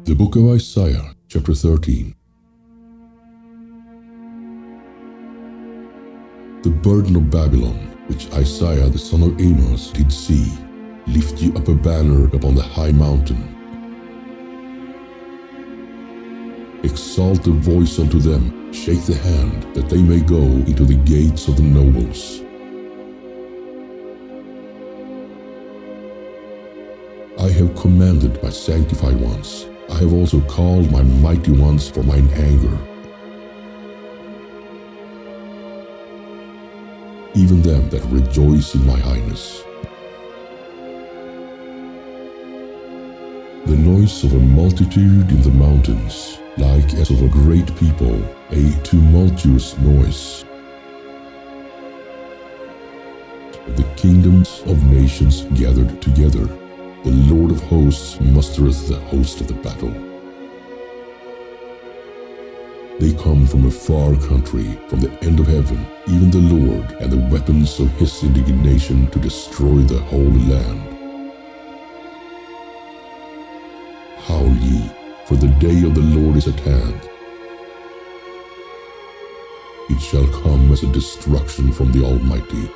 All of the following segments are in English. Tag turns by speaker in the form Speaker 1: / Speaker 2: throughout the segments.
Speaker 1: The book of Isaiah, chapter 13. The burden of Babylon, which Isaiah the son of Amos did see, lift you up a banner upon the high mountain. Exalt the voice unto them, shake the hand, that they may go into the gates of the nobles. I have commanded my sanctified ones, I have also called my mighty ones for mine anger. Even them that rejoice in my highness. The noise of a multitude in the mountains, like as of a great people, a tumultuous noise. The kingdoms of nations gathered together, the Lord of hosts mustereth the host of the battle. They come from a far country, from the end of heaven, even the Lord, and the weapons of his indignation to destroy the whole land. Howl ye, for the day of the Lord is at hand. It shall come as a destruction from the Almighty.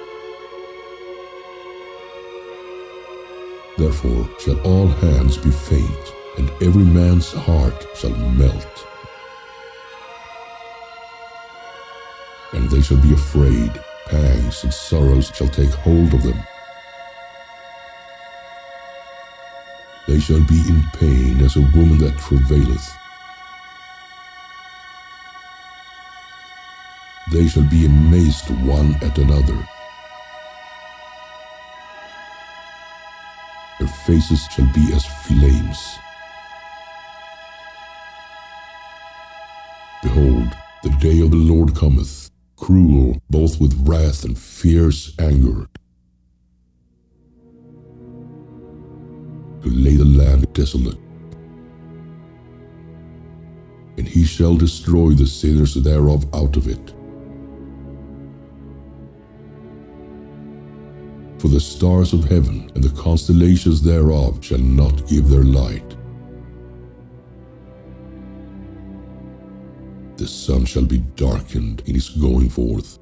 Speaker 1: Therefore shall all hands be faint, and every man's heart shall melt. And they shall be afraid, pangs and sorrows shall take hold of them. They shall be in pain as a woman that travaileth. They shall be amazed one at another. Their faces shall be as flames. Behold, the day of the Lord cometh, cruel both with wrath and fierce anger, to lay the land desolate. And he shall destroy the sinners thereof out of it. For the stars of heaven and the constellations thereof shall not give their light. The sun shall be darkened in his going forth,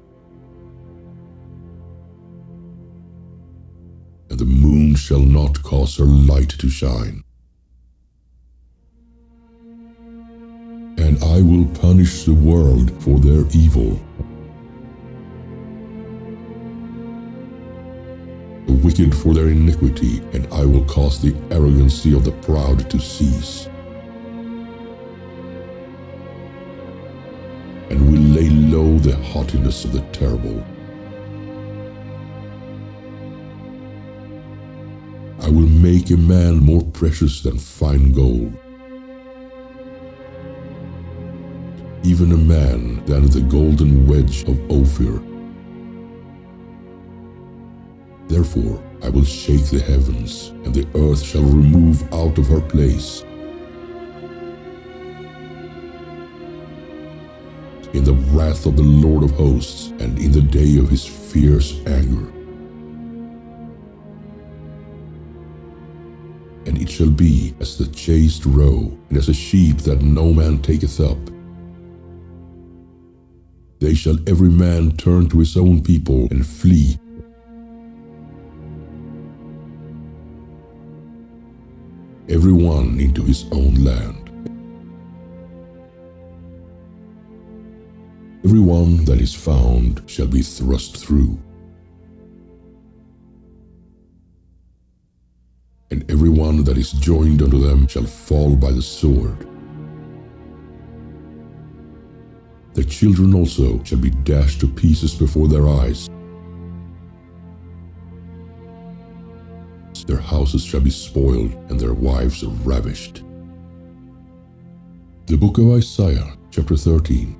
Speaker 1: and the moon shall not cause her light to shine. And I will punish the world for their evil, the wicked for their iniquity, and I will cause the arrogancy of the proud to cease, and will lay low the haughtiness of the terrible. I will make a man more precious than fine gold, even a man than the golden wedge of Ophir. Therefore I will shake the heavens, and the earth shall remove out of her place. In the wrath of the Lord of hosts, and in the day of his fierce anger. And it shall be as the chased roe, and as a sheep that no man taketh up. They shall every man turn to his own people and flee. Every one into his own land. Every one that is found shall be thrust through, and every one that is joined unto them shall fall by the sword. Their children also shall be dashed to pieces before their eyes. Their houses shall be spoiled, and their wives ravished. The book of Isaiah, chapter 13.